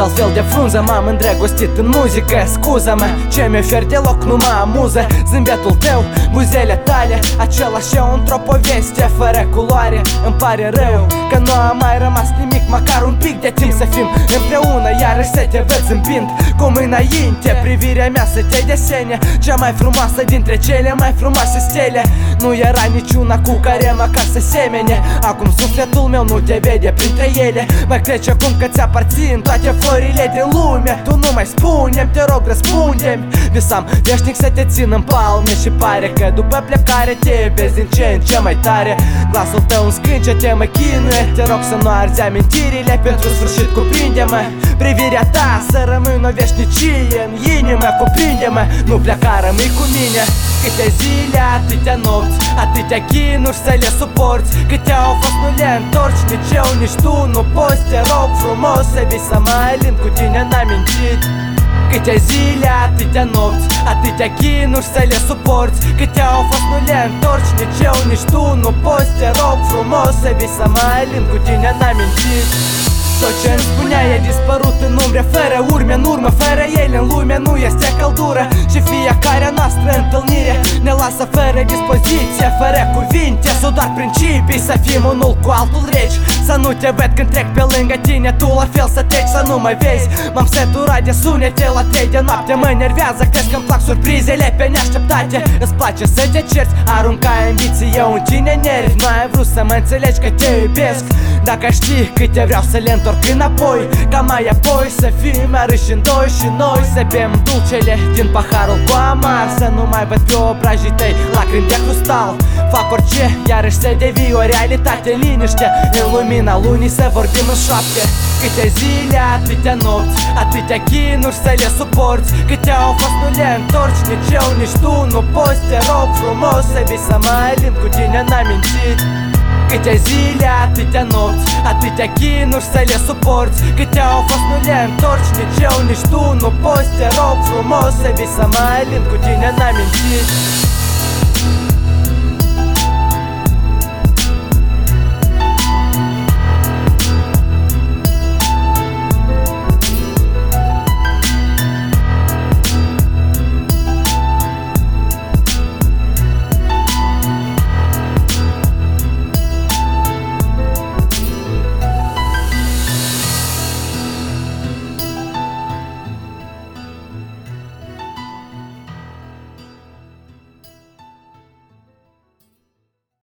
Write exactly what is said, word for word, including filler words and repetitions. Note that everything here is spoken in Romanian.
altfel de frunză. M-am îndrăgostit în muzică, scuză-mă, ce mi ofer deloc numai amuză. Zâmbetul tău, buzele tale, același eu într-o poveste fără culoare. Îmi pare rău că nu a mai rămas nimic, măcar un pic de timp să fim împreună, iarăși să te văd zâmbind cum înainte. Privirea mea să te desene, cea mai frumoasă dintre cele mai frumoase stele. Nu era niciuna cu care măcar să semene. Acum sufletul meu nu te vede printre ele. Mai crezi cum că ți-aparțin toate florile din lume? Tu nu mai spune-mi, te rog răspunde-mi. Visam veșnic să te țin în palme și pare că după plecare te iubesc din ce în ce mai tare. Glasul tău în scânce te mă chinuie, te rog să nu arzi amintirile, pentru sfârșit cuprinde-mă. Privirea ta să rămână o veșnicie în inimă, cuprinde-mă, nu pleca, rămâi cu mine. Câte zile, atâtea nopți, atâtea chinuri să le suporți. Câte au fost nu le întorci, nici eu, nici tu nu poți. Te rog frumos să vii să mă alin cu tine n-amintit. Câte zile, atâtea nopți, atâtea chinuri să le suporți. Câte au fost nu le întorci, nici eu, nici tu nu poți. Te rog frumos să vii să mă alin cu tine n-amintit. Tot ce-mi spunea e dispărut în umbre, fără urme în urmă, fără ele în lume nu este căldură. Și fiecare noastră întâlnire ne lasă fără dispoziție, fără cuvinte, sau doar principii. Să fim unul cu altul reci, să nu te văd când trec pe lângă tine, tu la fel să treci, să nu mă vezi. M-am săturat de sunete la trei de noapte, mă enervează, crezi că-mi plac surprizele pe neașteptate. Îți place să te cerți, arunca ambiții, eu în tine nervi. Nu ai vrut să mă înțelegi că te iubesc. Dacă știi câte vreau să le întorc înapoi, ca mai apoi să fim arăși în doi și noi să bem dulcele din paharul cu amar. Să nu mai văd pe obrajii tăi lacrimi de cristal. Fac orice, iarăși să devii o realitate, liniște în lumina lunii, să vorbim în șoapte. Câte zile, atâtea nopți, atâtea chinuri să le suporți. Câte au fost nu le întorci, nici eu, nici tu nu poți. Te rog frumos să vii să mă alin cu tine n-amintit. Câte zile, atâtea nopți, atâtea chinuri să le suporți. Câte au fost nu le întorci, nici eu, nici tu nu poți. Te rog frumos să vii să mă alin cu tine n-amintit.